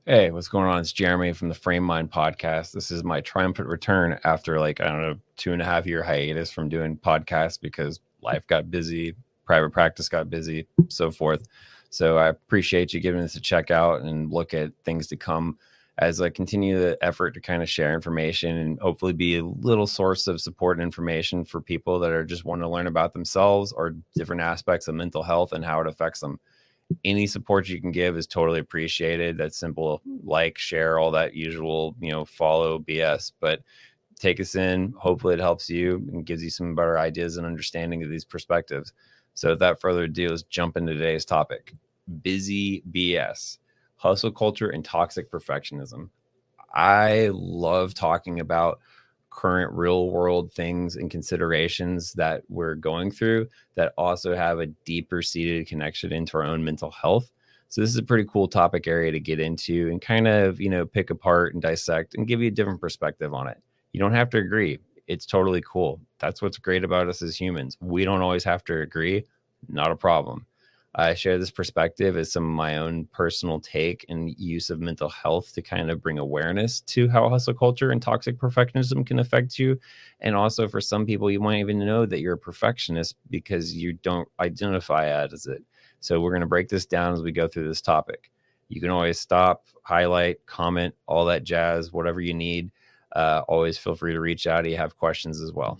Hey, what's going on? It's Jeremy from the Frame Mind podcast. This is my triumphant return after I don't know, 2.5 year hiatus from doing podcasts because life got busy, private practice got busy, so forth. So I appreciate you giving this a check out and look at things to come as I continue the effort to kind of share information and hopefully be a little source of support and information for people that are just wanting to learn about themselves or different aspects of mental health and how it affects them. Any support you can give is totally appreciated. That's simple, like, share, all that usual, follow BS. But take us in. Hopefully, it helps you and gives you some better ideas and understanding of these perspectives. So, without further ado, let's jump into today's topic: busy BS, hustle culture, and toxic perfectionism. I love talking about current real world things and considerations that we're going through that also have a deeper seated connection into our own mental health. So this is a pretty cool topic area to get into and kind of, pick apart and dissect and give you a different perspective on it. You don't have to agree. It's totally cool. That's what's great about us as humans. We don't always have to agree. Not a problem. I share this perspective as some of my own personal take and use of mental health to kind of bring awareness to how hustle culture and toxic perfectionism can affect you. And also, for some people, you might even know that you're a perfectionist because you don't identify as it. So, we're going to break this down as we go through this topic. You can always stop, highlight, comment, all that jazz, whatever you need. Always feel free to reach out if you have questions as well.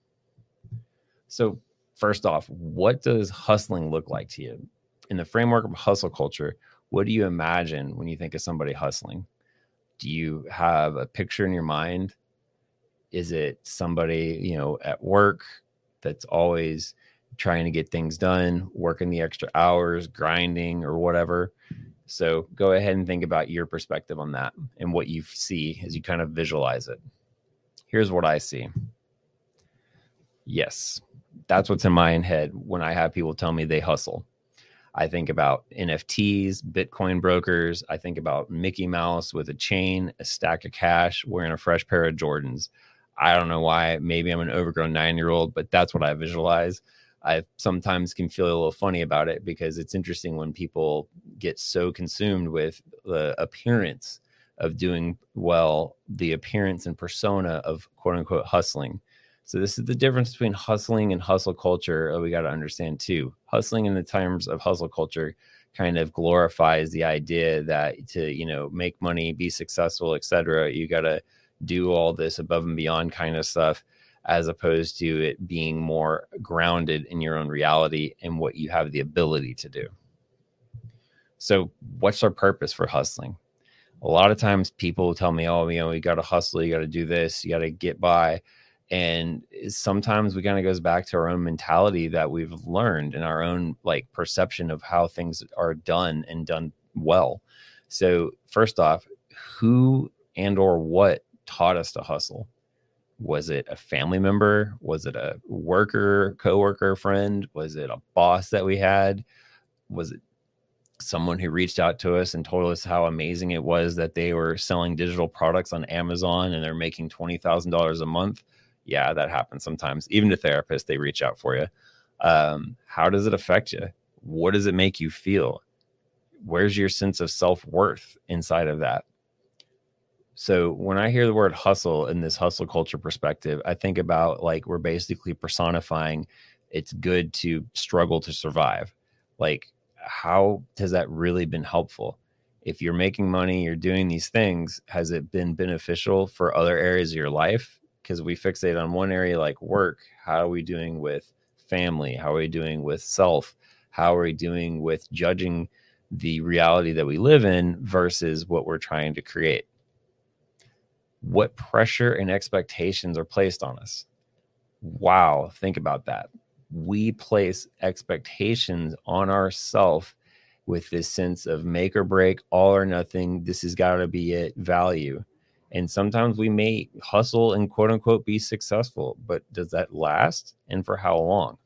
So, first off, what does hustling look like to you? In the framework of hustle culture, what do you imagine when you think of somebody hustling? Do you have a picture in your mind? Is it somebody, at work that's always trying to get things done, working the extra hours, grinding, or whatever? So go ahead and think about your perspective on that and what you see as you kind of visualize it. Here's what I see. Yes, that's what's in my head when I have people tell me they hustle. I think about NFTs, Bitcoin brokers. I think about Mickey Mouse with a chain, a stack of cash, wearing a fresh pair of Jordans. I don't know why. Maybe I'm an overgrown 9-year-old, but that's what I visualize. I sometimes can feel a little funny about it because it's interesting when people get so consumed with the appearance of doing well, the appearance and persona of quote unquote hustling. So this is the difference between hustling and hustle culture that we got to understand too. Hustling in the terms of hustle culture kind of glorifies the idea that to, make money, be successful, etc., you got to do all this above and beyond kind of stuff, as opposed to it being more grounded in your own reality and what you have the ability to do. So what's our purpose for hustling? A lot of times people tell me, oh, you got to hustle, you got to do this, you got to get by. And sometimes we kind of goes back to our own mentality that we've learned and our own perception of how things are done and done well. So first off, who and or what taught us to hustle? Was it a family member? Was it a worker, coworker, friend? Was it a boss that we had? Was it someone who reached out to us and told us how amazing it was that they were selling digital products on Amazon and they're making $20,000 a month? Yeah, that happens sometimes. Even to therapists, they reach out for you. How does it affect you? What does it make you feel? Where's your sense of self-worth inside of that? So when I hear the word hustle in this hustle culture perspective, I think about we're basically personifying it's good to struggle to survive. How has that really been helpful? If you're making money, you're doing these things, has it been beneficial for other areas of your life? Because we fixate on one area like work. How are we doing with family? How are we doing with self? How are we doing with judging the reality that we live in versus what we're trying to create? What pressure and expectations are placed on us? Wow, think about that. We place expectations on ourselves with this sense of make or break, all or nothing, this has got to be it value. And sometimes we may hustle and quote unquote be successful, but does that last and for how long?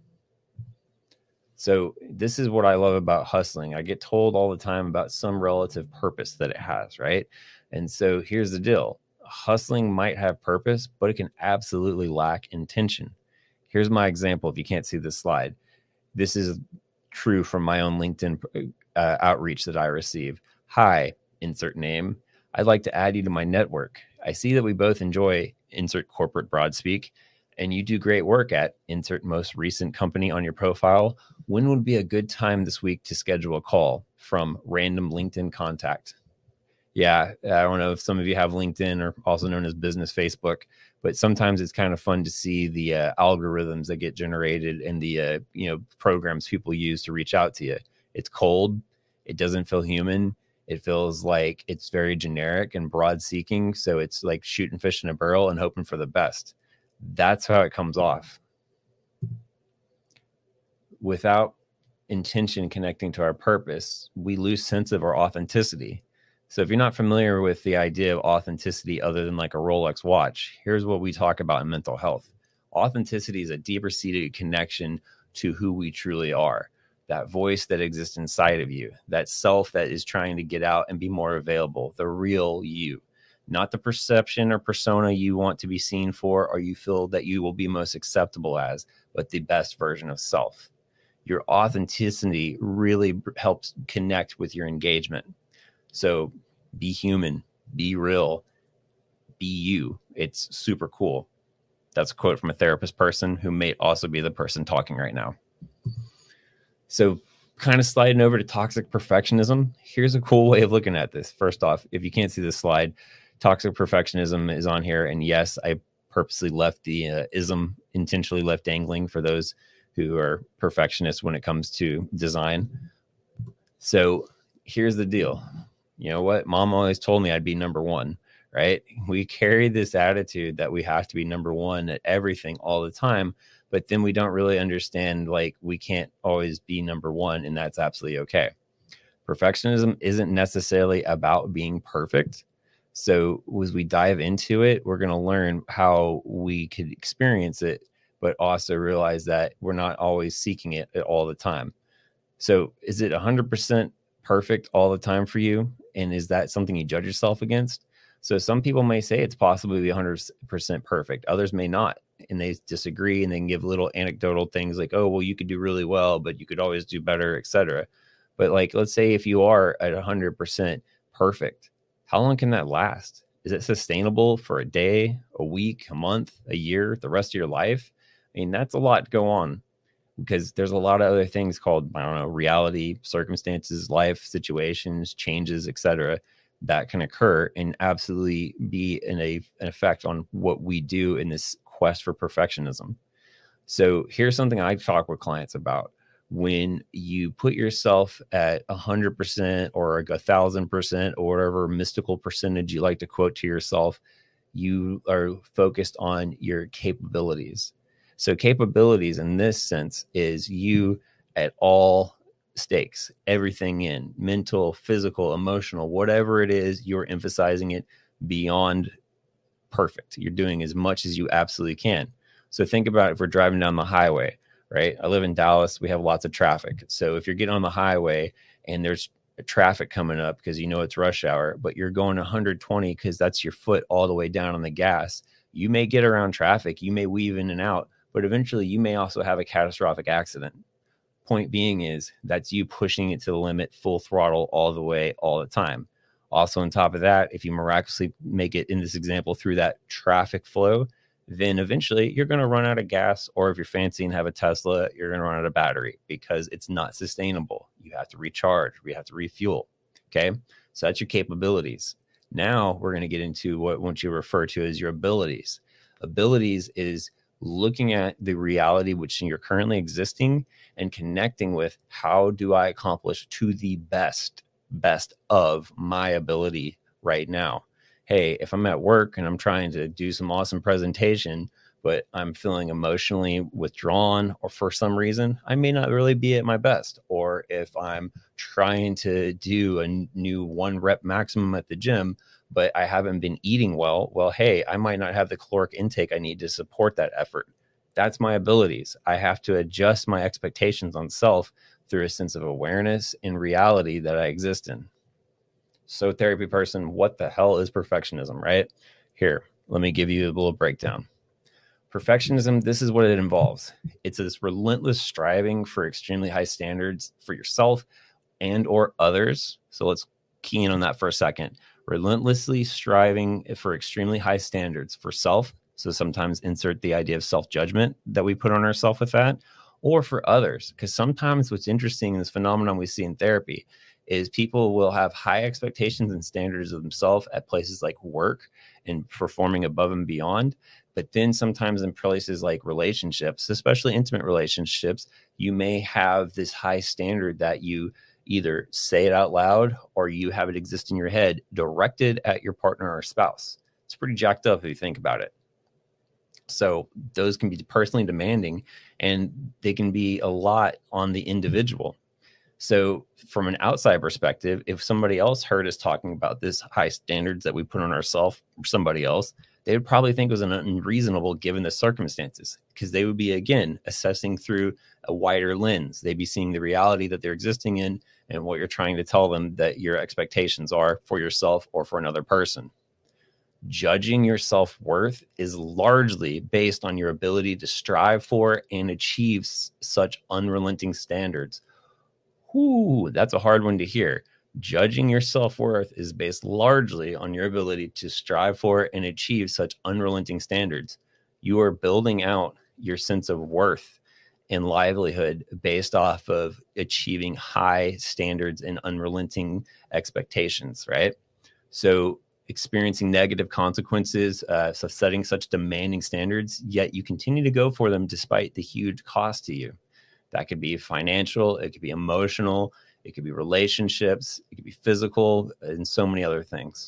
So this is what I love about hustling. I get told all the time about some relative purpose that it has, right? And so here's the deal. Hustling might have purpose, but it can absolutely lack intention. Here's my example. If you can't see this slide, this is true from my own LinkedIn outreach that I receive. Hi, insert name. I'd like to add you to my network. I see that we both enjoy insert corporate broad speak, and you do great work at insert most recent company on your profile. When would be a good time this week to schedule a call? From random LinkedIn contact. Yeah, I don't know if some of you have LinkedIn, or also known as business Facebook, but sometimes it's kind of fun to see the algorithms that get generated and the programs people use to reach out to you. It's cold. It doesn't feel human. It feels like it's very generic and broad seeking. So it's like shooting fish in a barrel and hoping for the best. That's how it comes off. Without intention connecting to our purpose, we lose sense of our authenticity. So if you're not familiar with the idea of authenticity other than like a Rolex watch, here's what we talk about in mental health. Authenticity is a deeper seated connection to who we truly are. That voice that exists inside of you, that self that is trying to get out and be more available, the real you, not the perception or persona you want to be seen for, or you feel that you will be most acceptable as, but the best version of self. Your authenticity really helps connect with your engagement. So be human, be real, be you. It's super cool. That's a quote from a therapist person who may also be the person talking right now. So kind of sliding over to toxic perfectionism. Here's a cool way of looking at this. First off, if you can't see this slide, toxic perfectionism is on here. And yes, I purposely left the ism intentionally left dangling for those who are perfectionists when it comes to design. So here's the deal. You know what? Mom always told me I'd be number one, right? We carry this attitude that we have to be number one at everything all the time, but then we don't really understand, like, we can't always be number one, and that's absolutely okay. Perfectionism isn't necessarily about being perfect. So as we dive into it, we're going to learn how we could experience it, but also realize that we're not always seeking it all the time. So is it 100% perfect all the time for you? And is that something you judge yourself against? So some people may say it's possible to be 100% perfect. Others may not. And they disagree, and they can give little anecdotal things like, oh, well, you could do really well, but you could always do better, etc. But like, let's say if you are at 100% perfect, how long can that last? Is it sustainable for a day, a week, a month, a year, the rest of your life? I mean, that's a lot to go on, because there's a lot of other things called, I don't know, reality, circumstances, life situations, changes, etc., that can occur and absolutely be an effect on what we do in this quest for perfectionism. So here's something I talk with clients about. When you put yourself at 100% or 1,000% or whatever mystical percentage you like to quote to yourself, you are focused on your capabilities. So capabilities in this sense is you at all stakes, everything in mental, physical, emotional, whatever it is, you're emphasizing it beyond perfect. You're doing as much as you absolutely can. So think about if we're driving down the highway, right? I live in Dallas. We have lots of traffic. So if you're getting on the highway and there's traffic coming up because you know it's rush hour, but you're going 120 because that's your foot all the way down on the gas, you may get around traffic. You may weave in and out, but eventually you may also have a catastrophic accident. Point being is that's you pushing it to the limit, full throttle all the way, all the time. Also, on top of that, if you miraculously make it in this example through that traffic flow, then eventually you're going to run out of gas, or if you're fancy and have a Tesla, you're going to run out of battery because it's not sustainable. You have to recharge, we have to refuel. Okay. So that's your capabilities. Now we're going to get into what you refer to as your abilities. Abilities is looking at the reality which you're currently existing and connecting with how do I accomplish to the best of my ability right now. Hey, if I'm at work and I'm trying to do some awesome presentation, but I'm feeling emotionally withdrawn, or for some reason, I may not really be at my best. Or if I'm trying to do a new 1 rep maximum at the gym, but I haven't been eating well, hey, I might not have the caloric intake I need to support that effort. That's my abilities. I have to adjust my expectations on self through a sense of awareness and reality that I exist in. So therapy person, what the hell is perfectionism, right? Here, let me give you a little breakdown. Perfectionism, this is what it involves. It's this relentless striving for extremely high standards for yourself and or others. So let's key in on that for a second. Relentlessly striving for extremely high standards for self. So sometimes insert the idea of self-judgment that we put on ourselves with that, or for others. Because sometimes what's interesting in this phenomenon we see in therapy is people will have high expectations and standards of themselves at places like work and performing above and beyond. But then sometimes in places like relationships, especially intimate relationships, you may have this high standard that you either say it out loud or you have it exist in your head directed at your partner or spouse. It's pretty jacked up if you think about it. So those can be personally demanding, and they can be a lot on the individual. So from an outside perspective, if somebody else heard us talking about this high standards that we put on ourselves or somebody else, they would probably think it was unreasonable given the circumstances, because they would be, again, assessing through a wider lens. They'd be seeing the reality that they're existing in and what you're trying to tell them that your expectations are for yourself or for another person. Judging your self-worth is largely based on your ability to strive for and achieve such unrelenting standards. Ooh, that's a hard one to hear. Judging your self-worth is based largely on your ability to strive for and achieve such unrelenting standards. You are building out your sense of worth and livelihood based off of achieving high standards and unrelenting expectations, right? So experiencing negative consequences, so setting such demanding standards, yet you continue to go for them despite the huge cost to you. That could be financial, it could be emotional, it could be relationships, it could be physical, and so many other things.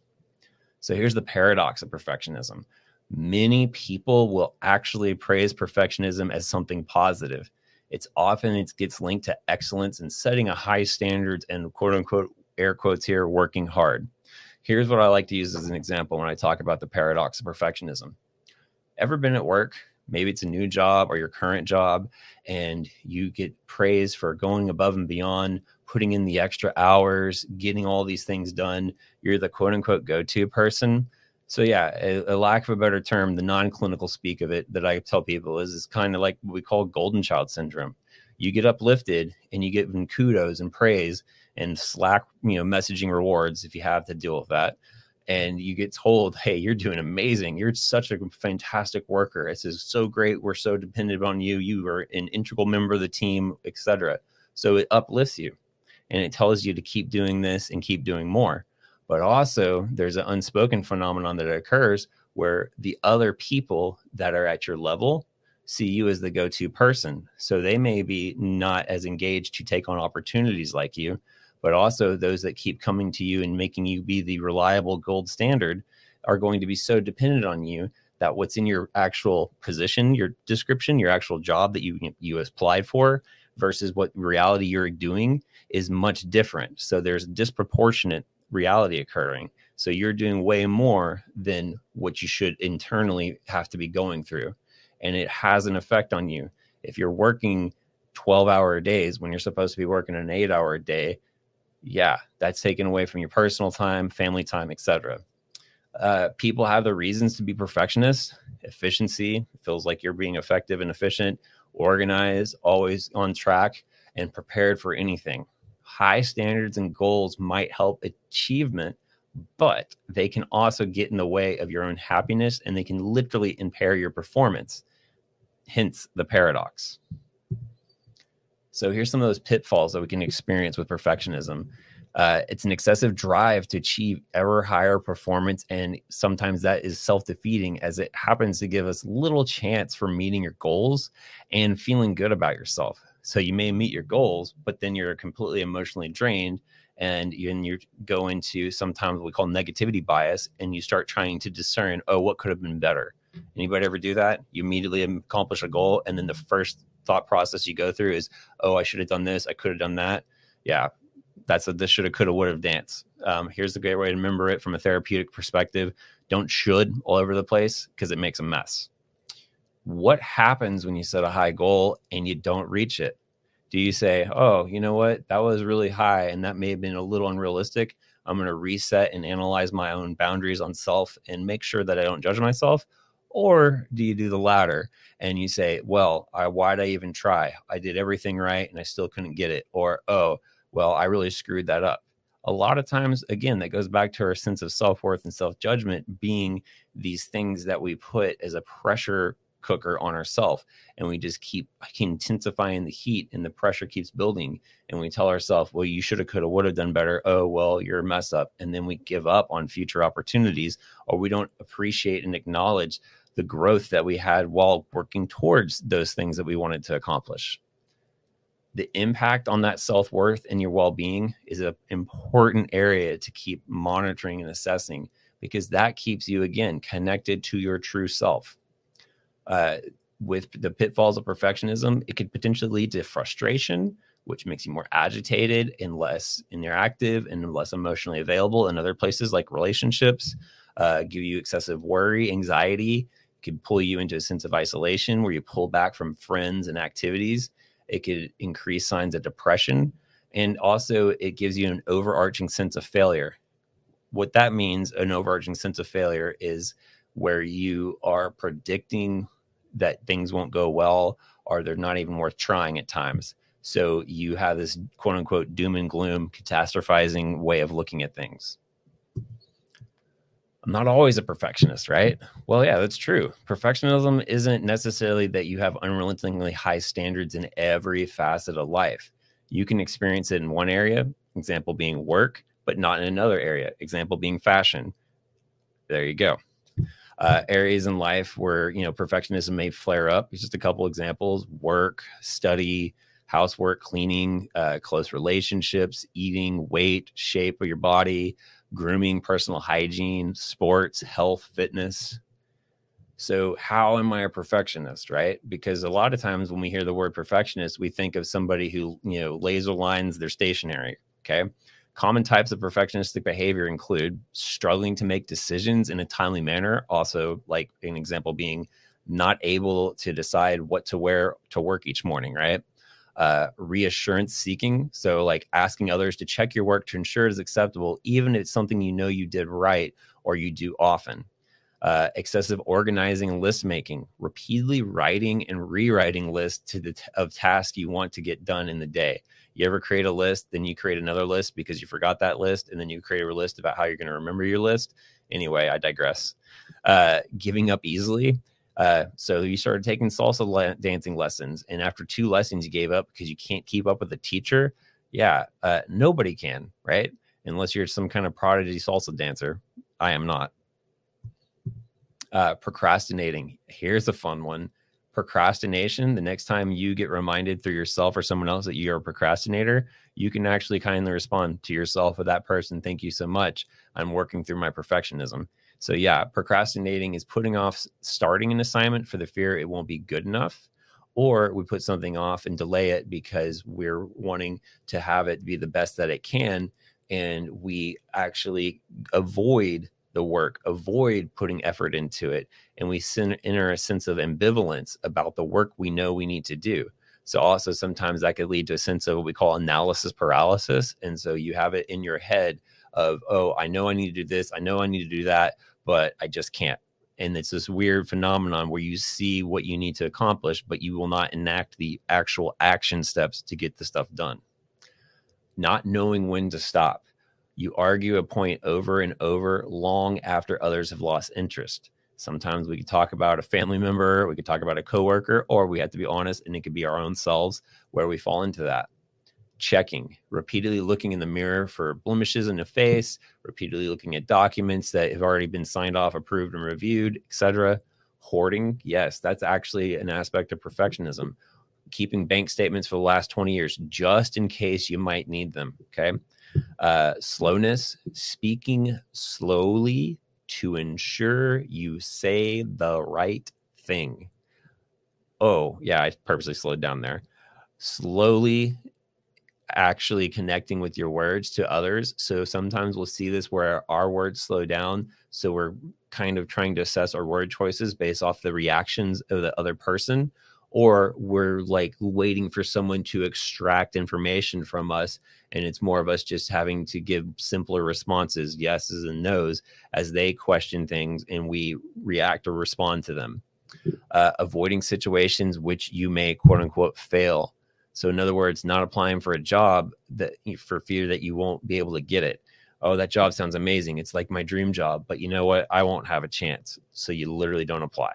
So here's the paradox of perfectionism. Many people will actually praise perfectionism as something positive. It gets linked to excellence and setting a high standards and quote unquote, air quotes here, working hard. Here's what I like to use as an example when I talk about the paradox of perfectionism. Ever been at work? Maybe it's a new job or your current job, and you get praised for going above and beyond, putting in the extra hours, getting all these things done. You're the quote unquote go-to person. So yeah, a lack of a better term, the non-clinical speak of it that I tell people is kind of like what we call golden child syndrome. You get uplifted and you get kudos and praise and Slack, messaging rewards if you have to deal with that. And you get told, hey, you're doing amazing. You're such a fantastic worker. This is so great. We're so dependent on you. You are an integral member of the team, etc. So it uplifts you and it tells you to keep doing this and keep doing more. But also there's an unspoken phenomenon that occurs where the other people that are at your level see you as the go-to person. So they may be not as engaged to take on opportunities like you, but also those that keep coming to you and making you be the reliable gold standard are going to be so dependent on you that what's in your actual position, your description, your actual job that you applied for versus what reality you're doing is much different. So there's disproportionate reality occurring. So you're doing way more than what you should internally have to be going through. And it has an effect on you. If you're working 12-hour days when you're supposed to be working an 8-hour day, yeah, that's taken away from your personal time, family time, etc. People have the reasons to be perfectionists. Efficiency, feels like you're being effective and efficient, organized, always on track, and prepared for anything. High standards and goals might help achievement, but they can also get in the way of your own happiness, and they can literally impair your performance. Hence the paradox. So here's some of those pitfalls that we can experience with perfectionism. It's an excessive drive to achieve ever higher performance, and sometimes that is self-defeating, as it happens to give us little chance for meeting your goals and feeling good about yourself. So you may meet your goals, but then you're completely emotionally drained, and you go into sometimes what we call negativity bias, and you start trying to discern, oh, what could have been better? Anybody ever do that? You immediately accomplish a goal, and then the first thought process you go through is, oh, I should have done this, I could have done that. Yeah, that's a this shoulda, coulda, woulda dance. Here's the great way to remember it from a therapeutic perspective. Don't should all over the place, because it makes a mess. What happens when you set a high goal and you don't reach it? Do you say, oh, you know what? That was really high and that may have been a little unrealistic. I'm going to reset and analyze my own boundaries on self and make sure that I don't judge myself. Or do you do the latter and you say, well, why'd I even try? I did everything right and I still couldn't get it. Or, oh, well, I really screwed that up. A lot of times, again, that goes back to our sense of self-worth and self-judgment being these things that we put as a pressure cooker on ourselves, and we just keep intensifying the heat, and the pressure keeps building, and we tell ourselves, well, you should have, could have, would have done better. Oh, well, you're a mess up. And then we give up on future opportunities, or we don't appreciate and acknowledge the growth that we had while working towards those things that we wanted to accomplish. The impact on that self-worth and your well-being is an important area to keep monitoring and assessing, because that keeps you, again, connected to your true self. With the pitfalls of perfectionism, it could potentially lead to frustration, which makes you more agitated and less interactive and less emotionally available in other places like relationships, give you excessive worry, anxiety, could pull you into a sense of isolation where you pull back from friends and activities. It could increase signs of depression. And also it gives you an overarching sense of failure. What that means, an overarching sense of failure, is where you are predicting that things won't go well, or they're not even worth trying at times. So you have this quote unquote doom and gloom, catastrophizing way of looking at things. I'm not always a perfectionist, right? Well, yeah, that's true. Perfectionism isn't necessarily that you have unrelentingly high standards in every facet of life. You can experience it in one area, example being work, but not in another area, example being fashion. There you go. Areas in life where, perfectionism may flare up. It's just a couple examples: work, study, housework, cleaning, close relationships, eating, weight, shape of your body, grooming, personal hygiene, sports, health, fitness. So how am I a perfectionist, right? Because a lot of times when we hear the word perfectionist, we think of somebody who, laser lines their stationery. Okay. Common types of perfectionistic behavior include struggling to make decisions in a timely manner. Also, like an example being not able to decide what to wear to work each morning, right? Reassurance seeking. So like asking others to check your work to ensure it's acceptable, even if it's something you did right or you do often. Excessive organizing and list making, repeatedly writing and rewriting lists of tasks you want to get done in the day. You ever create a list, then you create another list because you forgot that list, and then you create a list about how you're going to remember your list. Anyway, I digress. Giving up easily. So you started taking salsa dancing lessons, and after 2 lessons you gave up because you can't keep up with the teacher. Yeah, nobody can, right? Unless you're some kind of prodigy salsa dancer. I am not. Procrastinating. Here's a fun one. Procrastination. The next time you get reminded through yourself or someone else that you're a procrastinator, you can actually kindly respond to yourself with that person: thank you so much. I'm working through my perfectionism. So yeah, procrastinating is putting off starting an assignment for the fear it won't be good enough, or we put something off and delay it because we're wanting to have it be the best that it can, and we actually avoid the work, avoid putting effort into it, and we enter a sense of ambivalence about the work we know we need to do. So also sometimes that could lead to a sense of what we call analysis paralysis. And so you have it in your head of, oh, I know I need to do this, I know I need to do that, but I just can't. And it's this weird phenomenon where you see what you need to accomplish, but you will not enact the actual action steps to get the stuff done. Not knowing when to stop. You argue a point over and over long after others have lost interest. Sometimes we could talk about a family member, we could talk about a coworker, or we have to be honest, and it could be our own selves where we fall into that. Checking, repeatedly looking in the mirror for blemishes in the face, repeatedly looking at documents that have already been signed off, approved, and reviewed, etc. Hoarding, yes, that's actually an aspect of perfectionism. Keeping bank statements for the last 20 years just in case you might need them. Okay. Slowness, speaking slowly to ensure you say the right thing. Oh, yeah, I purposely slowed down there. Slowly actually connecting with your words to others. So sometimes we'll see this where our words slow down. So we're kind of trying to assess our word choices based off the reactions of the other person, or we're like waiting for someone to extract information from us, and it's more of us just having to give simpler responses, yeses and nos, as they question things and we react or respond to them. Avoiding situations which you may quote unquote fail. So in other words, not applying for a job that for fear that you won't be able to get it. Oh, that job sounds amazing. It's like my dream job, but you know what? I won't have a chance. So you literally don't apply.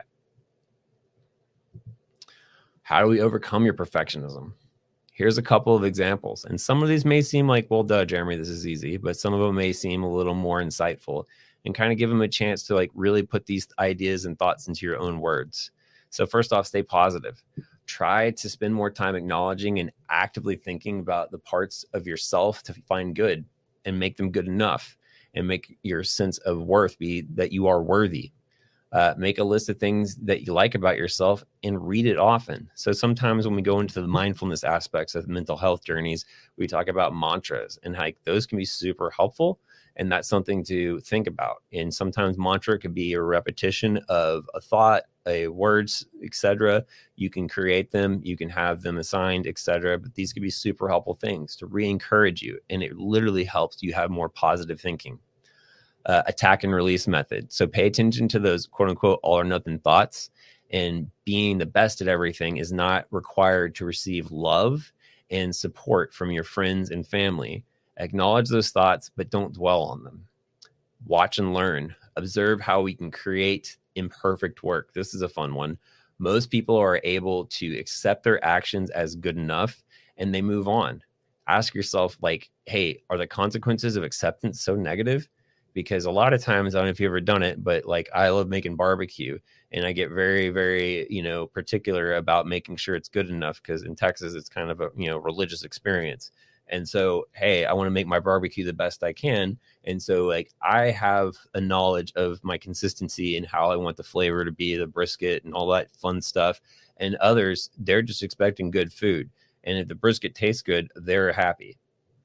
How do we overcome your perfectionism? Here's a couple of examples. And some of these may seem like, well, duh, Jeremy, this is easy, but some of them may seem a little more insightful, and kind of give them a chance to like really put these ideas and thoughts into your own words. So first off, stay positive. Try to spend more time acknowledging and actively thinking about the parts of yourself to find good and make them good enough, and make your sense of worth be that you are worthy. Make a list of things that you like about yourself and read it often. So sometimes when we go into the mindfulness aspects of mental health journeys, we talk about mantras, and like those can be super helpful. And that's something to think about. And sometimes mantra could be a repetition of a thought, a words, etc. You can create them, you can have them assigned, etc. But these could be super helpful things to re-encourage you. And it literally helps you have more positive thinking. Attack and release method. So pay attention to those quote unquote all or nothing thoughts, and being the best at everything is not required to receive love and support from your friends and family. Acknowledge those thoughts, but don't dwell on them. Watch and learn. Observe how we can create imperfect work. This is a fun one. Most people are able to accept their actions as good enough and they move on. Ask yourself, like, hey, are the consequences of acceptance so negative? Because a lot of times, I don't know if you've ever done it, but like I love making barbecue, and I get very, very, particular about making sure it's good enough, because in Texas, it's kind of a, religious experience. And so, hey, I want to make my barbecue the best I can. And so like I have a knowledge of my consistency and how I want the flavor to be, the brisket and all that fun stuff. And others, they're just expecting good food. And if the brisket tastes good, they're happy.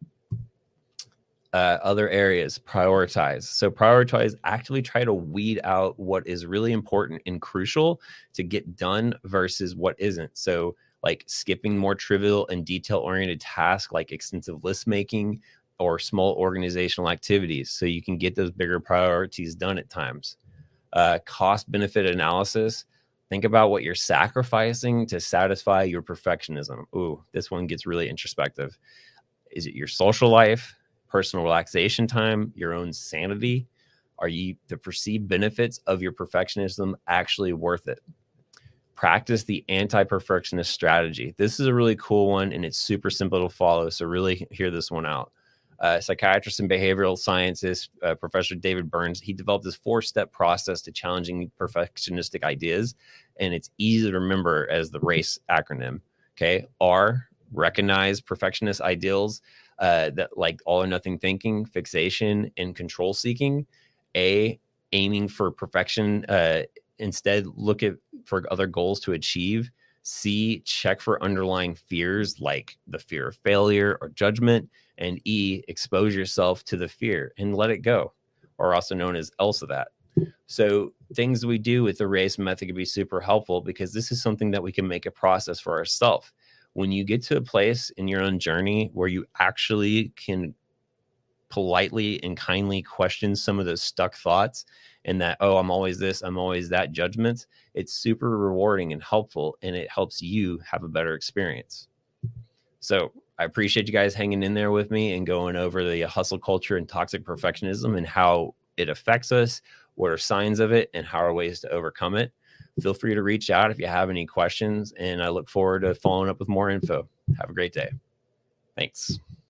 Other areas, prioritize. So prioritize, actively try to weed out what is really important and crucial to get done versus what isn't. So like skipping more trivial and detail-oriented tasks like extensive list making or small organizational activities, so you can get those bigger priorities done at times. Cost benefit analysis. Think about what you're sacrificing to satisfy your perfectionism. Ooh, this one gets really introspective. Is it your social life, personal relaxation time, your own sanity? Are you the perceived benefits of your perfectionism actually worth it? Practice the anti-perfectionist strategy. This is a really cool one, and it's super simple to follow. So really hear this one out. Psychiatrist and behavioral scientist, Professor David Burns, he developed this 4-step process to challenging perfectionistic ideas, and it's easy to remember as the RACE acronym. Okay, R, recognize perfectionist ideals, that like all or nothing thinking, fixation, and control seeking. A, aiming for perfection, instead look at for other goals to achieve. C, check for underlying fears like the fear of failure or judgment. And E, expose yourself to the fear and let it go, or also known as else of that. So things we do with the RACE method can be super helpful, because this is something that we can make a process for ourselves. When you get to a place in your own journey where you actually can politely and kindly question some of those stuck thoughts, and that, oh, I'm always this, I'm always that judgments, it's super rewarding and helpful, and it helps you have a better experience. So I appreciate you guys hanging in there with me and going over the hustle culture and toxic perfectionism and how it affects us, what are signs of it, and how are ways to overcome it. Feel free to reach out if you have any questions, and I look forward to following up with more info. Have a great day. Thanks.